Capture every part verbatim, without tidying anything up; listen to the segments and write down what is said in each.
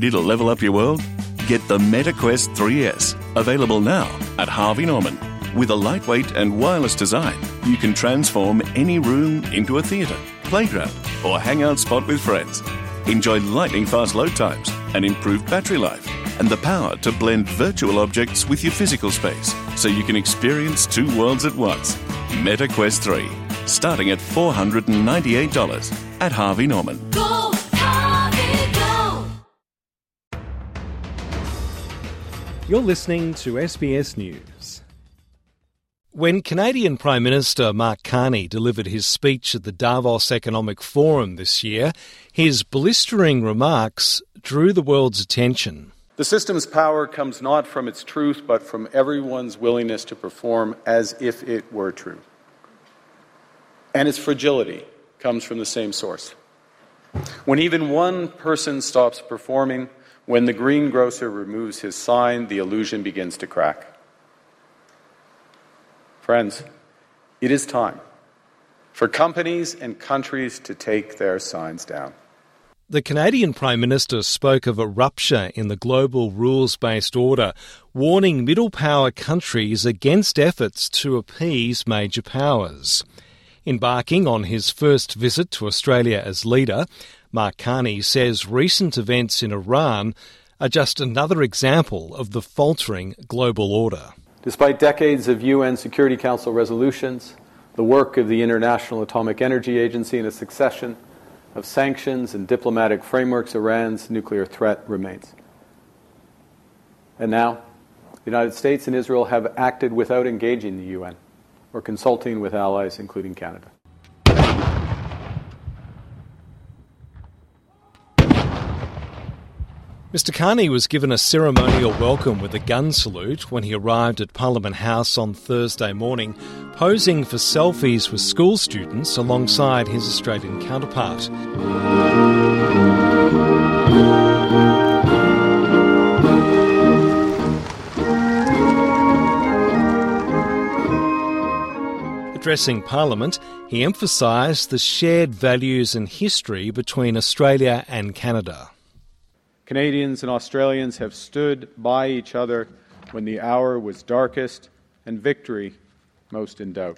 Ready to level up your world? Get the MetaQuest three S, available now at Harvey Norman. With a lightweight and wireless design, you can transform any room into a theatre, playground, or hangout spot with friends. Enjoy lightning-fast load times, an improved battery life, and the power to blend virtual objects with your physical space so you can experience two worlds at once. MetaQuest three, starting at four hundred ninety-eight dollars at Harvey Norman. Go, Harvey, go! You're listening to S B S News. When Canadian Prime Minister Mark Carney delivered his speech at the Davos Economic Forum this year, his blistering remarks drew the world's attention. The system's power comes not from its truth, but from everyone's willingness to perform as if it were true. And its fragility comes from the same source. When even one person stops performing, when the greengrocer removes his sign, the illusion begins to crack. Friends, it is time for companies and countries to take their signs down. The Canadian Prime Minister spoke of a rupture in the global rules-based order, warning middle power countries against efforts to appease major powers. Embarking on his first visit to Australia as leader, Mark Carney says recent events in Iran are just another example of the faltering global order. Despite decades of U N Security Council resolutions, the work of the International Atomic Energy Agency, and a succession of sanctions and diplomatic frameworks, Iran's nuclear threat remains. And now, the United States and Israel have acted without engaging the U N or consulting with allies, including Canada. Mister Carney was given a ceremonial welcome with a gun salute when he arrived at Parliament House on Thursday morning, posing for selfies with school students alongside his Australian counterpart. Addressing Parliament, he emphasised the shared values and history between Australia and Canada. Canadians and Australians have stood by each other when the hour was darkest and victory most in doubt.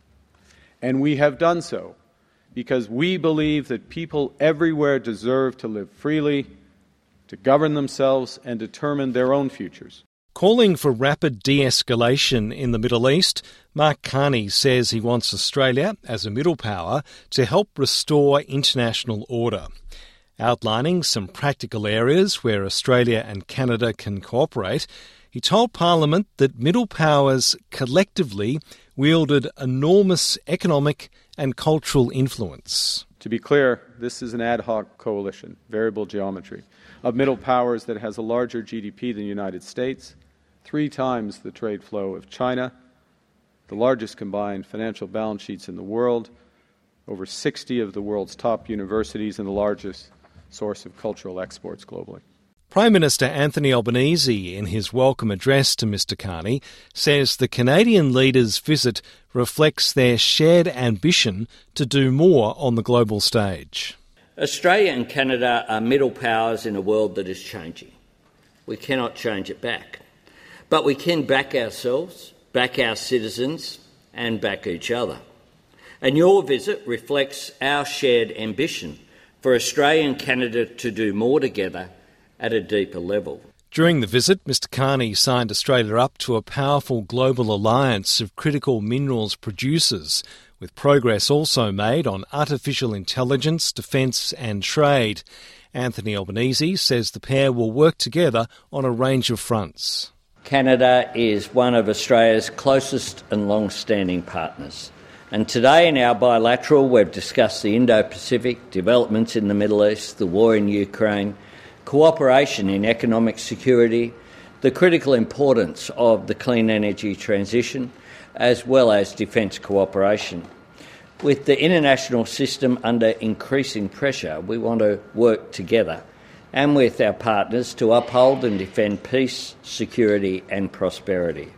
And we have done so because we believe that people everywhere deserve to live freely, to govern themselves and determine their own futures. Calling for rapid de-escalation in the Middle East, Mark Carney says he wants Australia, as a middle power, to help restore international order. Outlining some practical areas where Australia and Canada can cooperate, he told Parliament that middle powers collectively wielded enormous economic and cultural influence. To be clear, this is an ad hoc coalition, variable geometry, of middle powers that has a larger G D P than the United States, three times the trade flow of China, the largest combined financial balance sheets in the world, over sixty of the world's top universities, and the largest source of cultural exports globally. Prime Minister Anthony Albanese, in his welcome address to Mister Carney, says the Canadian leader's visit reflects their shared ambition to do more on the global stage. Australia and Canada are middle powers in a world that is changing. We cannot change it back. But we can back ourselves, back our citizens, and back each other. And your visit reflects our shared ambition for Australia and Canada to do more together at a deeper level. During the visit, Mister Carney signed Australia up to a powerful global alliance of critical minerals producers, with progress also made on artificial intelligence, defence and trade. Anthony Albanese says the pair will work together on a range of fronts. Canada is one of Australia's closest and long-standing partners. And today in our bilateral, we've discussed the Indo-Pacific, developments in the Middle East, the war in Ukraine, cooperation in economic security, the critical importance of the clean energy transition, as well as defence cooperation. With the international system under increasing pressure, we want to work together and with our partners to uphold and defend peace, security and prosperity.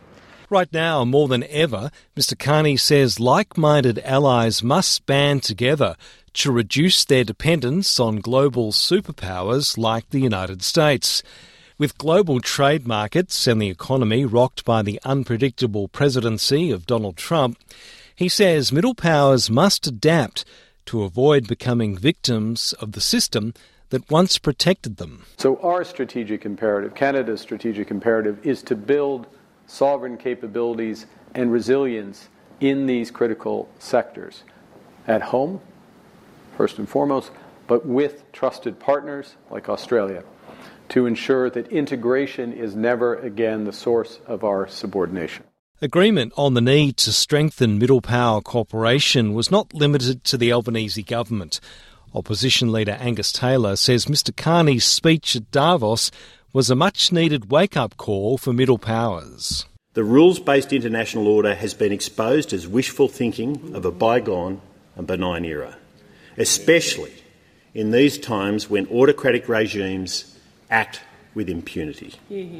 Right now, more than ever, Mr Carney says like-minded allies must band together to reduce their dependence on global superpowers like the United States. With global trade markets and the economy rocked by the unpredictable presidency of Donald Trump, he says middle powers must adapt to avoid becoming victims of the system that once protected them. So our strategic imperative, Canada's strategic imperative, is to build sovereign capabilities and resilience in these critical sectors. At home, first and foremost, but with trusted partners like Australia, to ensure that integration is never again the source of our subordination. Agreement on the need to strengthen middle power cooperation was not limited to the Albanese government. Opposition leader Angus Taylor says Mr Carney's speech at Davos was a much-needed wake-up call for middle powers. The rules-based international order has been exposed as wishful thinking of a bygone and benign era, especially in these times when autocratic regimes act with impunity.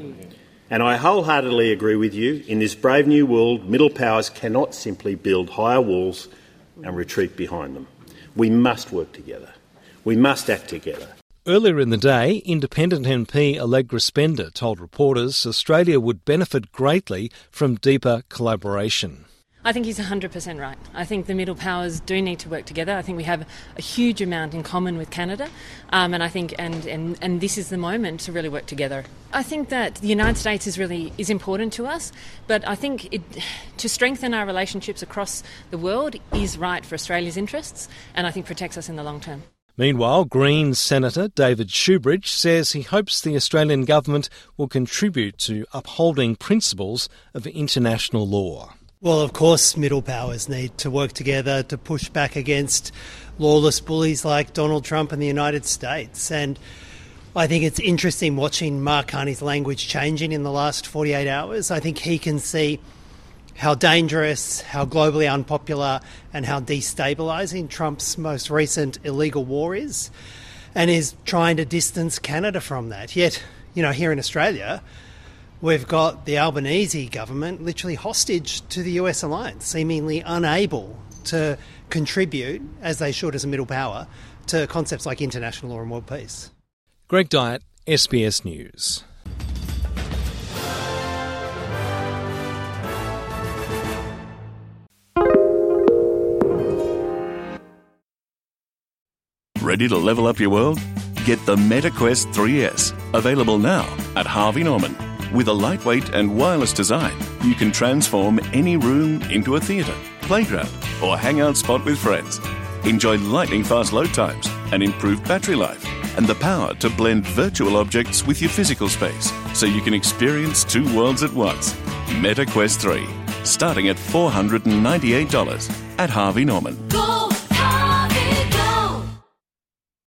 And I wholeheartedly agree with you. In this brave new world, middle powers cannot simply build higher walls and retreat behind them. We must work together. We must act together. Earlier in the day, Independent M P Allegra Spender told reporters Australia would benefit greatly from deeper collaboration. I think he's one hundred percent right. I think the middle powers do need to work together. I think we have a huge amount in common with Canada, um, and I think and, and, and this is the moment to really work together. I think that the United States is really is important to us, but I think it, to strengthen our relationships across the world is right for Australia's interests, and I think protects us in the long term. Meanwhile, Greens Senator David Shoebridge says he hopes the Australian government will contribute to upholding principles of international law. Well, of course, middle powers need to work together to push back against lawless bullies like Donald Trump and the United States. And I think it's interesting watching Mark Carney's language changing in the last forty-eight hours. I think he can see how dangerous, how globally unpopular and how destabilising Trump's most recent illegal war is, and is trying to distance Canada from that. Yet, you know, here in Australia, we've got the Albanese government literally hostage to the U S alliance, seemingly unable to contribute, as they should as a middle power, to concepts like international law and world peace. Greg Dyett, S B S News. Ready to level up your world? Get the MetaQuest three S, available now at Harvey Norman. With a lightweight and wireless design, you can transform any room into a theatre, playground, or hangout spot with friends. Enjoy lightning-fast load times, an improved battery life, and the power to blend virtual objects with your physical space, so you can experience two worlds at once. MetaQuest three, starting at four hundred ninety-eight dollars at Harvey Norman. Go